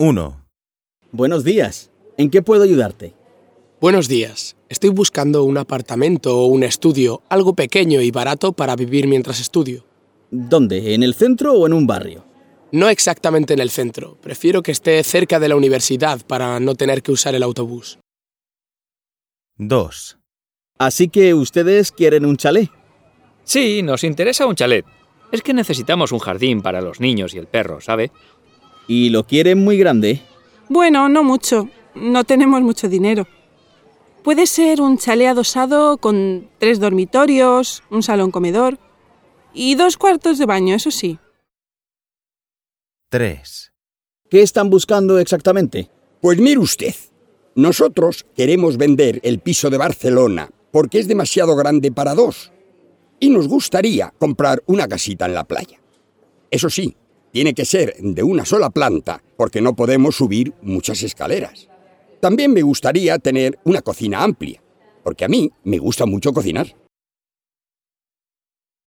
1. Buenos días. ¿En qué puedo ayudarte? Buenos días. Estoy buscando un apartamento o un estudio, algo pequeño y barato para vivir mientras estudio. ¿Dónde? ¿En el centro o en un barrio? No exactamente en el centro. Prefiero que esté cerca de la universidad para no tener que usar el autobús. 2. Así que ustedes quieren un chalet. Sí, nos interesa un chalet. Es que necesitamos un jardín para los niños y el perro, ¿sabe? ¿Y lo quieren muy grande? Bueno, no mucho. No tenemos mucho dinero. Puede ser un chalet adosado con 3 dormitorios, un salón comedor y 2 cuartos de baño, eso sí. 3. ¿Qué están buscando exactamente? Pues mire usted, nosotros queremos vender el piso de Barcelona porque es demasiado grande para 2 y nos gustaría comprar una casita en la playa. Eso sí, tiene que ser de una sola planta porque no podemos subir muchas escaleras. También me gustaría tener una cocina amplia, porque a mí me gusta mucho cocinar.